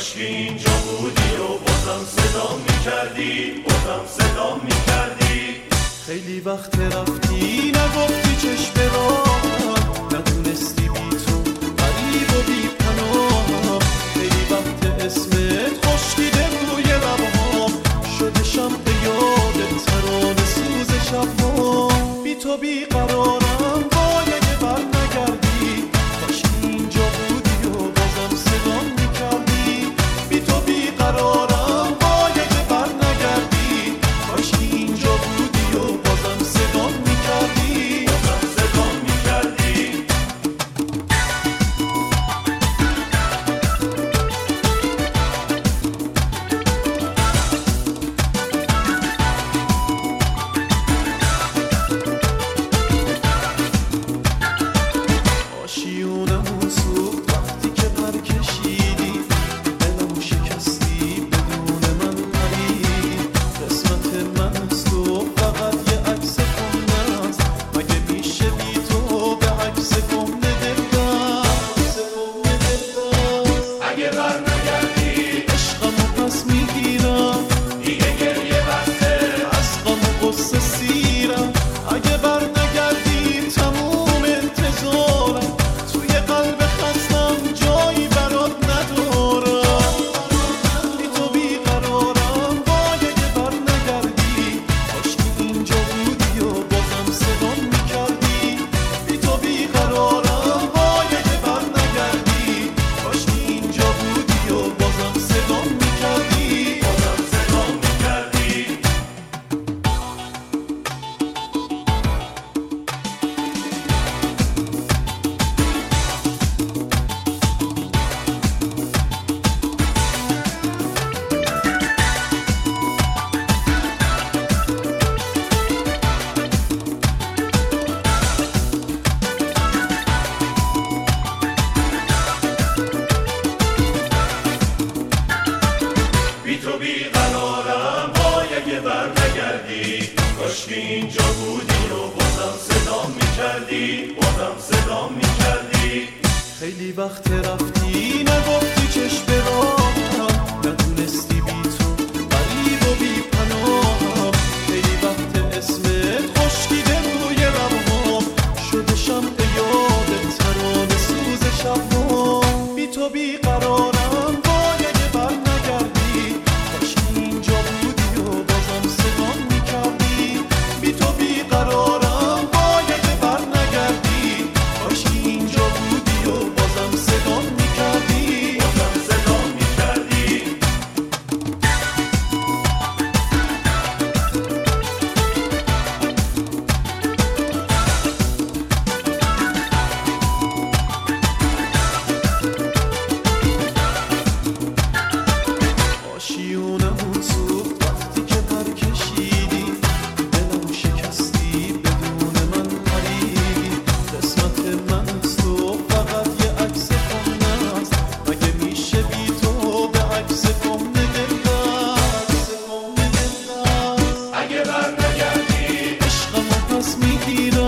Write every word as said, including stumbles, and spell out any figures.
کاشکی اینجا بودی و بازم صدا میکردی، بازم صدا میکردی. خیلی وقت رفتی نگفتی چشم راهم، ندونستی بی تو غریب و بی پناهم. خیلی وقت اسمت خشکیده روی لبهام، شده شمع یادت ترانه سوز شب‌هام. بی تو بی قرارم وای اگه بر نگردی، کاشکی اینجا بودی و بازم صدا میکردی. بی تو بی قرارم وای اگه بر نگردی، کاشکی اینجا بودی و بازم صدا میکردی، بازم صدا میکردی. آشیونمون سوخت وقتی که پر کشیدی، دلمو شکستی بدون من پریدی. قسمت من از تو فقط یه عکس کهنه است، مگه میشه بی تو به عکس کهنه دل بست؟ اگه بر نگردی عشقمو پس میگیرم، دیگه گریه بسته، از غم و غصه سیرم. اگه بر نگردی تموم انتظارم، توی قلب خستم جایی برات ندارم. بی تو بی قرارم وای اگه بر نگردی، کاشکی اینجا بودی و بازم صدا میکردی. بی تو بی قرارم وای اگه بر نگردی، کاشکی اینجا بودی و بازم صدا میکردی، بازم صدا میکردی. بی تو بی قرارم وای اگه بر نگردی، کاشکی اینجا بودی و بازم صدا میکردی، بازم صدا میکردی. خیلی وقت رفتی نگفتی چشم راهم، ندونستی بی تو غریب و بی پناهم. خیلی وقت اسمت خشکیده روی لبهام، شده شمع یادت ترانه سوز شب‌هام. بی تو بی قرارم وای اگه بر نگردی، کاشکی اینجا بودی و بازم صدا میکردی. بی تو بی قرارم وای اگه بر نگردی، کاشکی اینجا بودی و بازم صدا میکردی، بازم صدا میکردی. آشیونمون سوخت وقتی که پر کشیدی، دلمو شکستی بدون من پریدی. قسمت من از تو فقط یه عکس کهنه است، مگه میشه بی تو به عکس کهنه دل بست؟ اگه بر نگردی عشقمو پس میگیرم،